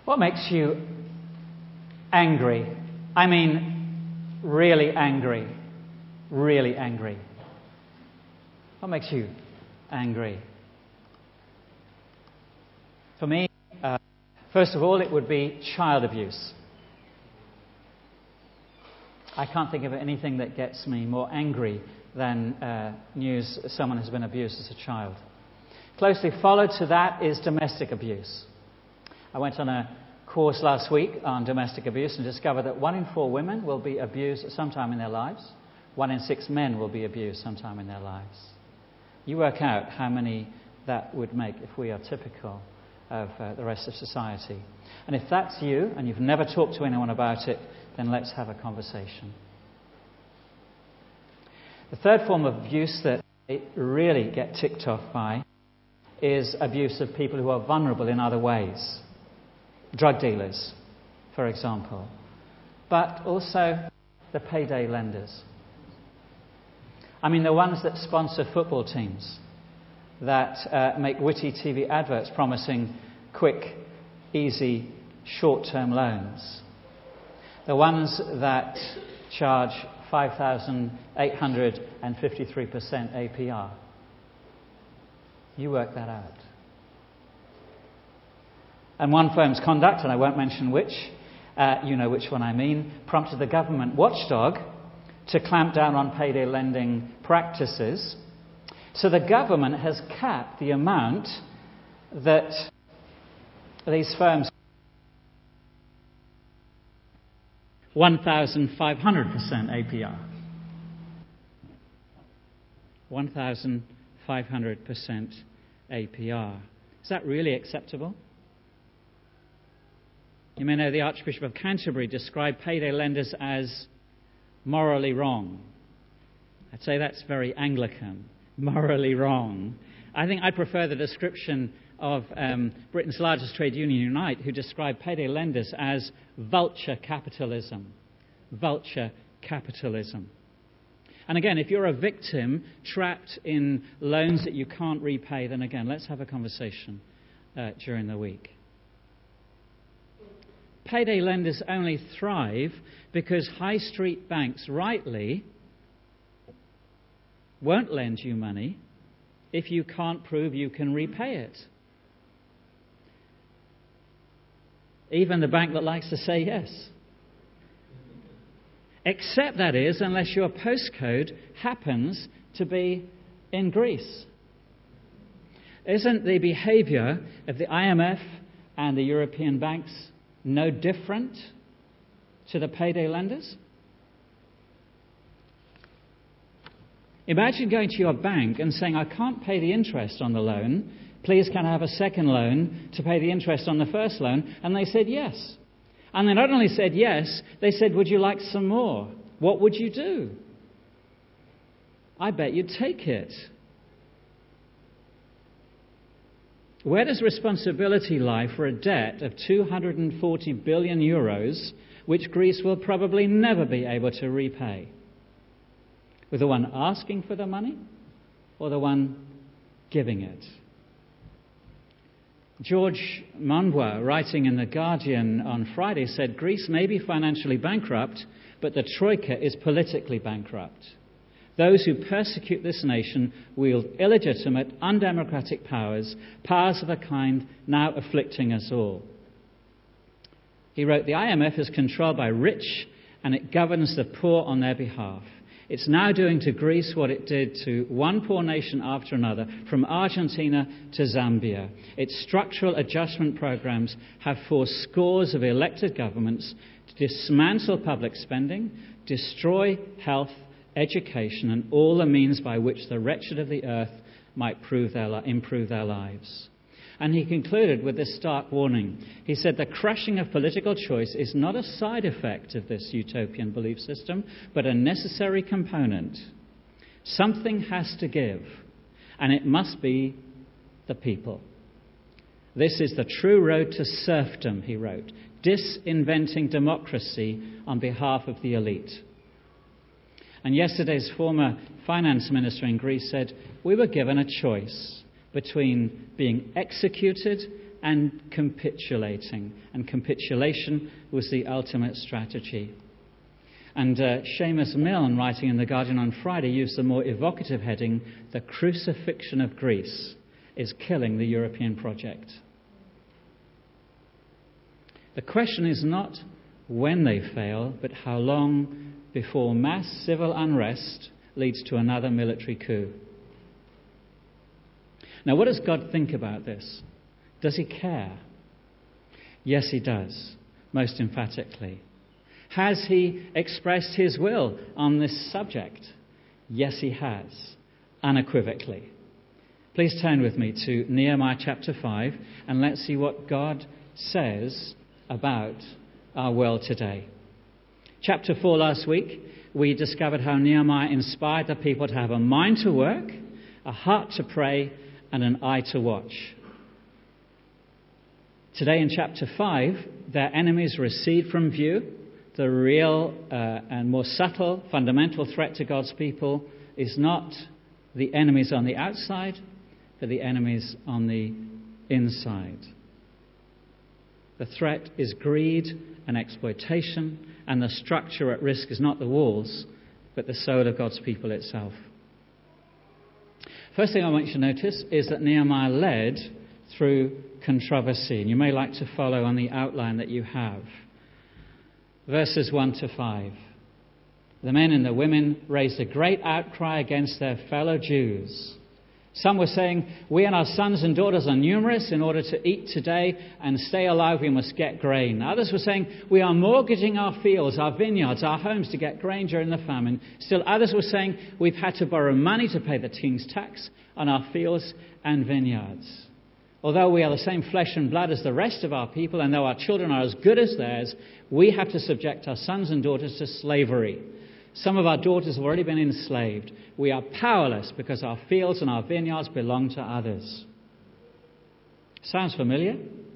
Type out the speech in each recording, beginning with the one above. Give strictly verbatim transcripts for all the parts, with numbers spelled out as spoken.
What makes you angry? I mean, really angry. Really angry. What makes you angry? For me, uh, first of all, it would be child abuse. I can't think of anything that gets me more angry than uh, news someone has been abused as a child. Closely followed to that is domestic abuse. I went on a course last week on domestic abuse and discovered that one in four women will be abused at some time in their lives. One in six men will be abused sometime in their lives. You work out how many that would make if we are typical of uh, the rest of society. And if that's you and you've never talked to anyone about it, then let's have a conversation. The third form of abuse that I really get ticked off by is abuse of people who are vulnerable in other ways. Drug dealers, for example. But also the payday lenders. I mean, the ones that sponsor football teams, that uh, make witty T V adverts promising quick, easy, short-term loans. The ones that charge five thousand eight hundred fifty-three percent A P R. You work that out. And one firm's conduct, and I won't mention which, uh, you know which one I mean, prompted the government watchdog to clamp down on payday lending practices. So the government has capped the amount that these firms one thousand five hundred percent A P R. one thousand five hundred percent A P R. Is that really acceptable? You may know the Archbishop of Canterbury described payday lenders as morally wrong. I'd say that's very Anglican. Morally wrong. I think I prefer the description of um, Britain's largest trade union, Unite, who described payday lenders as vulture capitalism. Vulture capitalism. And again, if you're a victim trapped in loans that you can't repay, then again, let's have a conversation uh, during the week. Payday lenders only thrive because high street banks rightly won't lend you money if you can't prove you can repay it. Even the bank that likes to say yes. Except, that is, unless your postcode happens to be in Greece. Isn't the behaviour of the I M F and the European banks no different to the payday lenders? Imagine going to your bank and saying, I can't pay the interest on the loan. Please, can I have a second loan to pay the interest on the first loan? And they said yes. And they not only said yes, they said, would you like some more? What would you do? I bet you'd take it. Where does responsibility lie for a debt of two hundred forty billion euros, which Greece will probably never be able to repay? With the one asking for the money or the one giving it? George Monbiot, writing in The Guardian on Friday, said Greece may be financially bankrupt, but the Troika is politically bankrupt. Those who persecute this nation wield illegitimate, undemocratic powers, powers of a kind now afflicting us all. He wrote, the I M F is controlled by rich and it governs the poor on their behalf. It's now doing to Greece what it did to one poor nation after another, from Argentina to Zambia. Its structural adjustment programs have forced scores of elected governments to dismantle public spending, destroy health, education, and all the means by which the wretched of the earth might prove their, improve their lives. And he concluded with this stark warning. He said, the crushing of political choice is not a side effect of this utopian belief system, but a necessary component. Something has to give, and it must be the people. This is the true road to serfdom, he wrote, disinventing democracy on behalf of the elite. And yesterday's former finance minister in Greece said, we were given a choice between being executed and capitulating. And capitulation was the ultimate strategy. And uh, Seamus Milne, writing in The Guardian on Friday, used the more evocative heading, "The crucifixion of Greece is killing the European project." The question is not when they fail, but how long before mass civil unrest leads to another military coup. Now, what does God think about this? Does he care? Yes, he does, most emphatically. Has he expressed his will on this subject? Yes, he has, unequivocally. Please turn with me to Nehemiah chapter five, and let's see what God says about our world today. Chapter four last week, we discovered how Nehemiah inspired the people to have a mind to work, a heart to pray, and an eye to watch. Today in chapter five, their enemies recede from view. The real uh, and more subtle fundamental threat to God's people is not the enemies on the outside, but the enemies on the inside. The threat is greed and exploitation, and the structure at risk is not the walls, but the soul of God's people itself. First thing I want you to notice is that Nehemiah led through controversy, and you may like to follow on the outline that you have. Verses one to five. The men and the women raised a great outcry against their fellow Jews. Some were saying, "We and our sons and daughters are numerous. In order to eat today and stay alive, we must get grain." Others were saying, "We are mortgaging our fields, our vineyards, our homes to get grain during the famine." Still others were saying, "We've had to borrow money to pay the king's tax on our fields and vineyards. Although we are the same flesh and blood as the rest of our people, and though our children are as good as theirs, we have to subject our sons and daughters to slavery. Some of our daughters have already been enslaved. We are powerless because our fields and our vineyards belong to others." Sounds familiar?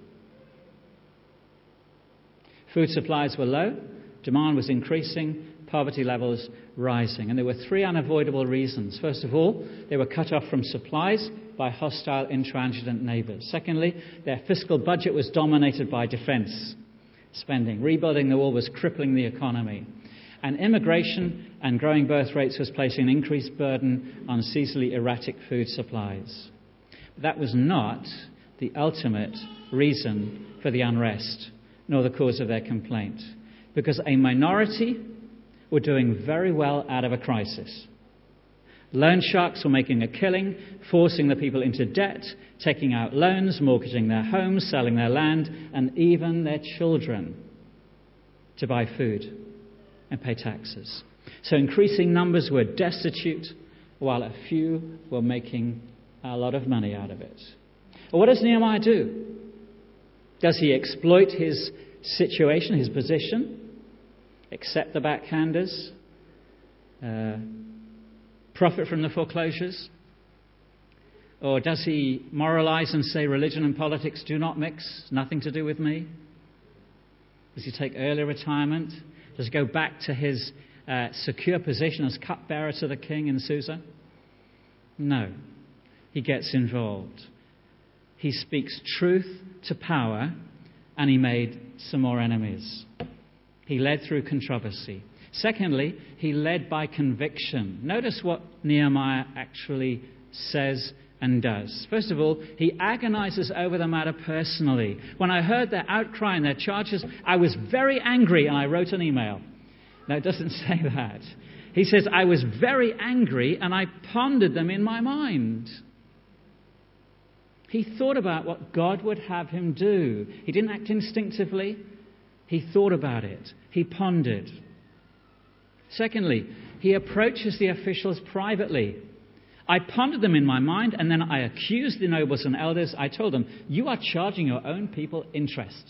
Food supplies were low, demand was increasing, poverty levels rising. And there were three unavoidable reasons. First of all, they were cut off from supplies by hostile, intransigent neighbours. Secondly, their fiscal budget was dominated by defence spending. Rebuilding the wall was crippling the economy. And immigration and growing birth rates was placing an increased burden on seasonally erratic food supplies. But that was not the ultimate reason for the unrest, nor the cause of their complaint. Because a minority were doing very well out of a crisis. Loan sharks were making a killing, forcing the people into debt, taking out loans, mortgaging their homes, selling their land, and even their children to buy food and pay taxes. So increasing numbers were destitute, while a few were making a lot of money out of it. Well, what does Nehemiah do? Does he exploit his situation, his position, accept the backhanders, uh, profit from the foreclosures? Or does he moralize and say religion and politics do not mix, nothing to do with me? Does he take early retirement? Does he go back to his uh, secure position as cupbearer to the king in Susa? No. He gets involved. He speaks truth to power, and he made some more enemies. He led through controversy. Secondly, he led by conviction. Notice what Nehemiah actually says and does. First of all, he agonizes over the matter personally. When I heard their outcry and their charges, I was very angry and I wrote an email. No, it doesn't say that. He says, I was very angry and I pondered them in my mind. He thought about what God would have him do. He didn't act instinctively. He thought about it. He pondered. Secondly, he approaches the officials privately. I pondered them in my mind, and then I accused the nobles and elders. I told them, you are charging your own people interest.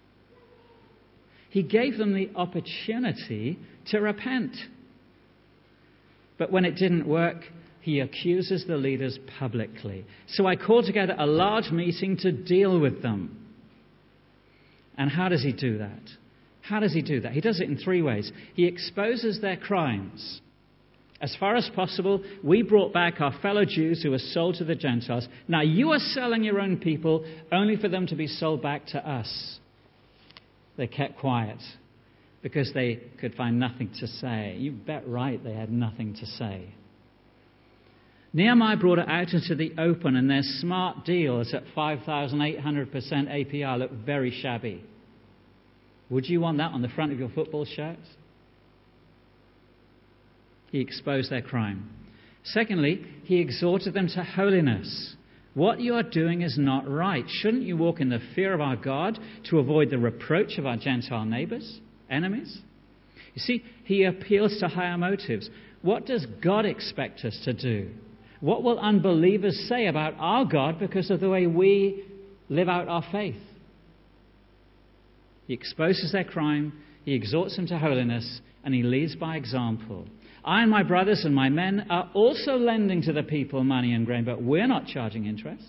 He gave them the opportunity to repent. But when it didn't work, he accuses the leaders publicly. So I called together a large meeting to deal with them. And how does he do that? How does he do that? He does it in three ways. He exposes their crimes. As far as possible, we brought back our fellow Jews who were sold to the Gentiles. Now you are selling your own people only for them to be sold back to us. They kept quiet because they could find nothing to say. You bet right they had nothing to say. Nehemiah brought it out into the open, and their smart deals at five thousand eight hundred percent A P R looked very shabby. Would you want that on the front of your football shirt? He exposed their crime. Secondly, he exhorted them to holiness. What you are doing is not right. Shouldn't you walk in the fear of our God to avoid the reproach of our Gentile neighbors, enemies? You see, he appeals to higher motives. What does God expect us to do? What will unbelievers say about our God because of the way we live out our faith? He exposes their crime, he exhorts them to holiness, and he leads by example. I and my brothers and my men are also lending to the people money and grain, but we're not charging interest.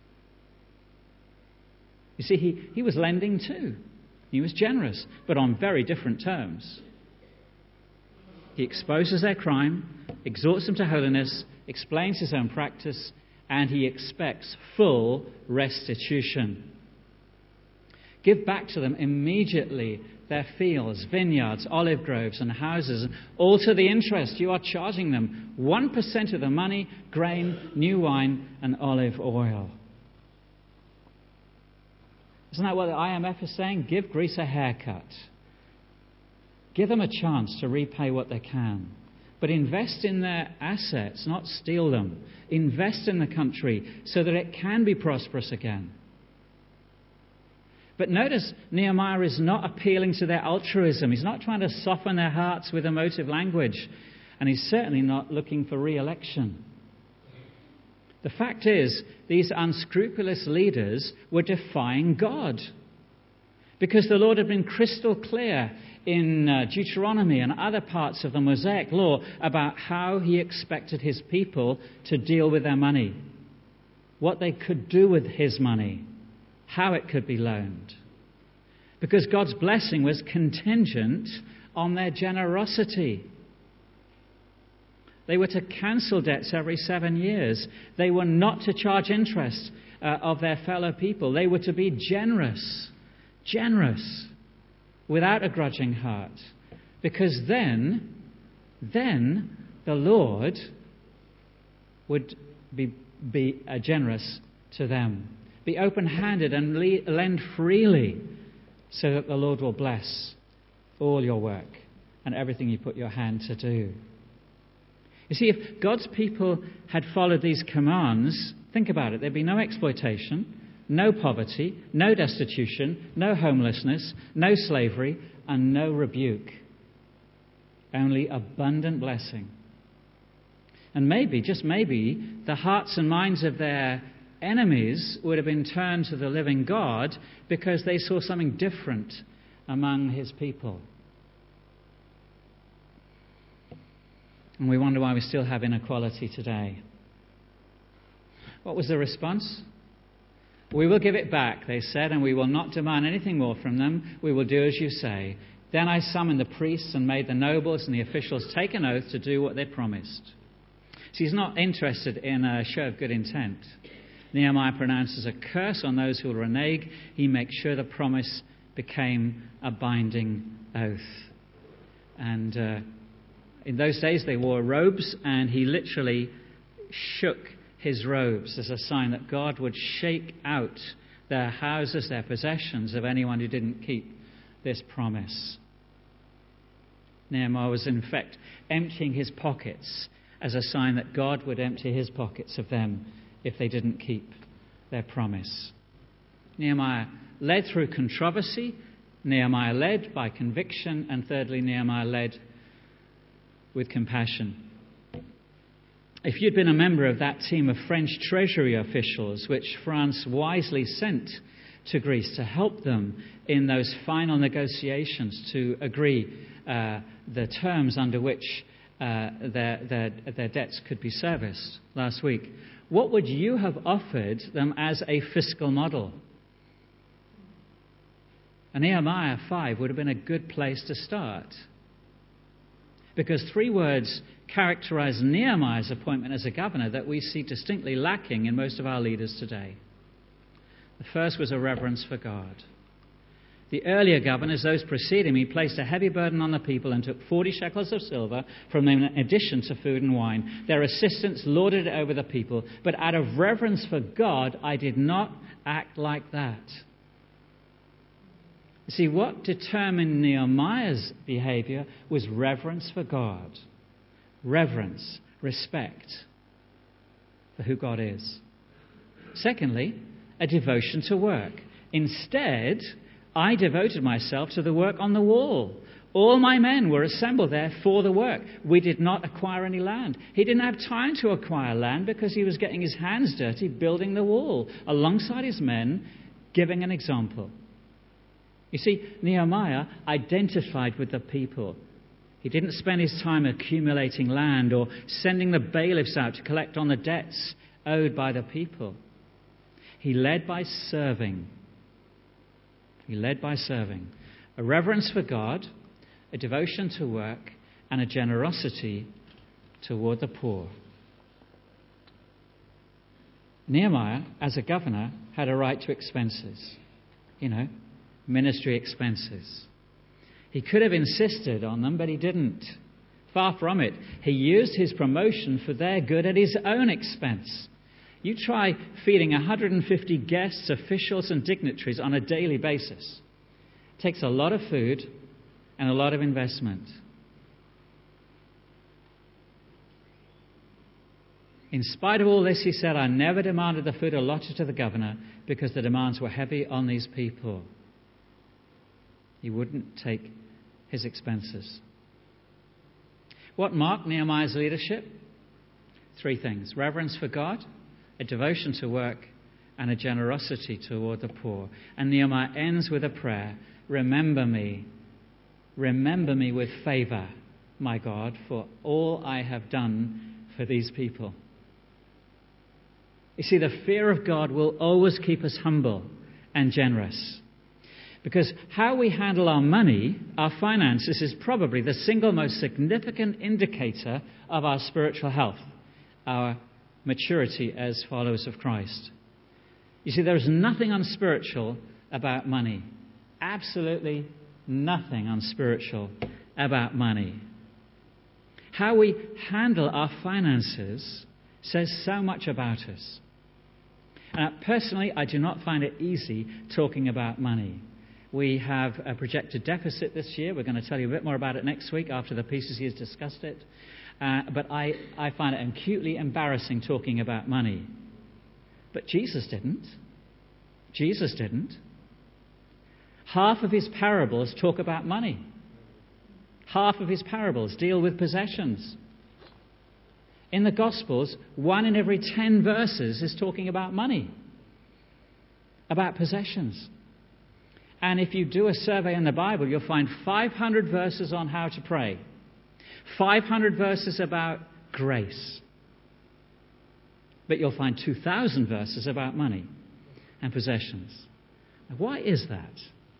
You see, he, he was lending too. He was generous, but on very different terms. He exposes their crime, exhorts them to holiness, explains his own practice, and he expects full restitution. Give back to them immediately their fields, vineyards, olive groves, and houses, all to the interest you are charging them. One percent of the money, grain, new wine, and olive oil. Isn't that what the I M F is saying? Give Greece a haircut. Give them a chance to repay what they can. But invest in their assets, not steal them. Invest in the country so that it can be prosperous again. But notice, Nehemiah is not appealing to their altruism. He's not trying to soften their hearts with emotive language. And he's certainly not looking for re-election. The fact is, these unscrupulous leaders were defying God. Because the Lord had been crystal clear in uh, Deuteronomy and other parts of the Mosaic law about how he expected his people to deal with their money. What they could do with his money. How it could be loaned. Because God's blessing was contingent on their generosity. They were to cancel debts every seven years. They were not to charge interest uh, of their fellow people. They were to be generous. Generous. Without a grudging heart. Because then, then the Lord would be, be uh, generous to them. Be open-handed and le- lend freely so that the Lord will bless all your work and everything you put your hand to do. You see, if God's people had followed these commands, think about it, there'd be no exploitation, no poverty, no destitution, no homelessness, no slavery, and no rebuke. Only abundant blessing. And maybe, just maybe, the hearts and minds of their enemies would have been turned to the living God because they saw something different among his people. And we wonder why we still have inequality today. What was the response? We will give it back, they said, and we will not demand anything more from them. We will do as you say. Then I summoned the priests and made the nobles and the officials take an oath to do what they promised. See, he's not interested in a show of good intent. Nehemiah pronounces a curse on those who will renege. He makes sure the promise became a binding oath. And uh, in those days they wore robes, and he literally shook his robes as a sign that God would shake out their houses, their possessions of anyone who didn't keep this promise. Nehemiah was in fact emptying his pockets as a sign that God would empty his pockets of them if they didn't keep their promise. Nehemiah led through controversy. Nehemiah led by conviction. And thirdly, Nehemiah led with compassion. If you'd been a member of that team of French Treasury officials, which France wisely sent to Greece to help them in those final negotiations to agree uh, the terms under which uh, their, their, their debts could be serviced last week, what would you have offered them as a fiscal model? And Nehemiah five would have been a good place to start. because three words characterize Nehemiah's appointment as a governor that we see distinctly lacking in most of our leaders today. The first was a reverence for God. The earlier governors, those preceding me, placed a heavy burden on the people and took forty shekels of silver from them in addition to food and wine. Their assistants lorded it over the people, but out of reverence for God, I did not act like that. You see, what determined Nehemiah's behavior was reverence for God. Reverence, respect for who God is. Secondly, a devotion to work. Instead, I devoted myself to the work on the wall. All my men were assembled there for the work. We did not acquire any land. He didn't have time to acquire land because he was getting his hands dirty building the wall alongside his men, giving an example. You see, Nehemiah identified with the people. He didn't spend his time accumulating land or sending the bailiffs out to collect on the debts owed by the people. He led by serving. He led by serving. A reverence for God, a devotion to work, and a generosity toward the poor. Nehemiah, as a governor, had a right to expenses. You know, ministry expenses. He could have insisted on them, but he didn't. Far from it. He used his promotion for their good at his own expense. You try feeding one hundred fifty guests, officials, and dignitaries on a daily basis. It takes a lot of food and a lot of investment. In spite of all this, he said, I never demanded the food allotted to the governor because the demands were heavy on these people. He wouldn't take his expenses. What marked Nehemiah's leadership? Three things. Reverence for God, a devotion to work, and a generosity toward the poor. And Nehemiah ends with a prayer. Remember me. Remember me with favor, my God, for all I have done for these people. You see, the fear of God will always keep us humble and generous. Because how we handle our money, our finances, is probably the single most significant indicator of our spiritual health, our maturity as followers of Christ. You see, there is nothing unspiritual about money. Absolutely nothing unspiritual about money. How we handle our finances says so much about us. Uh, personally, I do not find it easy talking about money. We have a projected deficit this year. We're going to tell you a bit more about it next week after the P C C has discussed it. Uh, but I, I find it acutely embarrassing talking about money. But Jesus didn't. Jesus didn't. Half of his parables talk about money. Half of his parables deal with possessions. In the Gospels, one in every ten verses is talking about money, about possessions. And if you do a survey in the Bible, you'll find five hundred verses on how to pray, five hundred verses about grace. But you'll find two thousand verses about money and possessions. Now, why is that?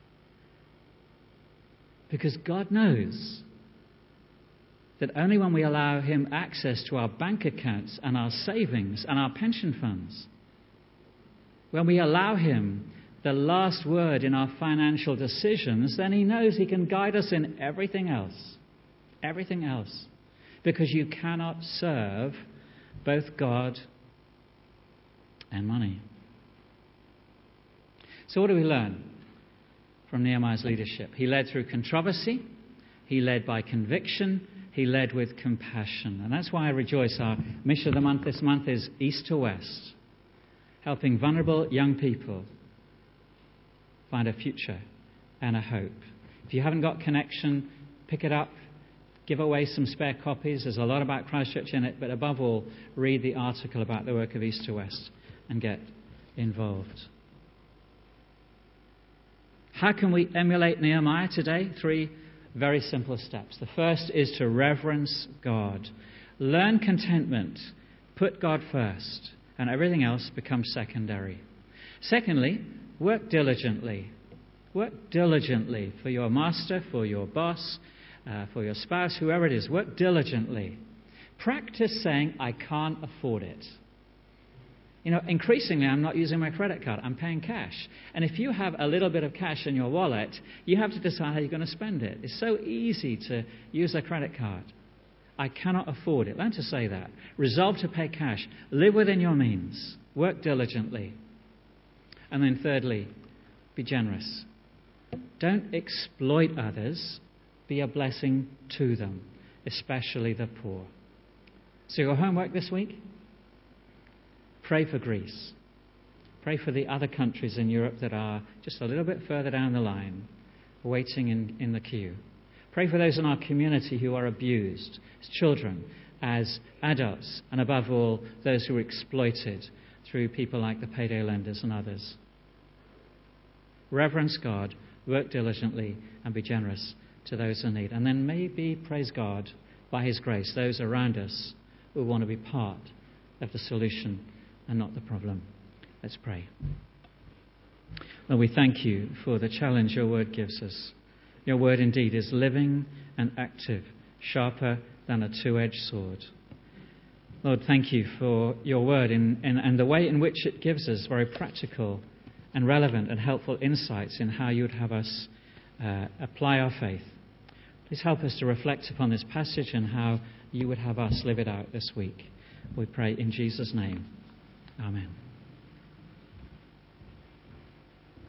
Because God knows that only when we allow him access to our bank accounts and our savings and our pension funds, when we allow him the last word in our financial decisions, then he knows he can guide us in everything else. Everything else. Because you cannot serve both God and money. So what do we learn from Nehemiah's leadership? He led through controversy. He led by conviction. He led with compassion. And that's why I rejoice. Our mission of the month this month is East to West, helping vulnerable young people find a future and a hope. If you haven't got Connection, pick it up. Give away some spare copies. There's a lot about Christchurch in it, but above all, read the article about the work of East to West and get involved. How can we emulate Nehemiah today? Three very simple steps. The first is to reverence God. Learn contentment. Put God first, and everything else becomes secondary. Secondly, work diligently. Work diligently for your master, for your boss, uh, for your spouse, whoever it is. Work diligently. Practice saying, I can't afford it. You know, increasingly, I'm not using my credit card. I'm paying cash. And if you have a little bit of cash in your wallet, you have to decide how you're going to spend it. It's so easy to use a credit card. I cannot afford it. Learn to say that. Resolve to pay cash. Live within your means. Work diligently. And then thirdly, be generous. Don't exploit others. Be a blessing to them, especially the poor. So your homework this week? Pray for Greece. Pray for the other countries in Europe that are just a little bit further down the line, waiting in, in the queue. Pray for those in our community who are abused, as children, as adults, and above all, those who are exploited through people like the payday lenders and others. Reverence God, work diligently, and be generous to those in need. And then maybe, praise God, by His grace, those around us who want to be part of the solution and not the problem. Let's pray. Lord, we thank you for the challenge your word gives us. Your word indeed is living and active, sharper than a two-edged sword. Lord, thank you for your word in, in, and the way in which it gives us very practical and relevant and helpful insights in how you would have us uh, apply our faith. Please help us to reflect upon this passage and how you would have us live it out this week. We pray in Jesus' name. Amen.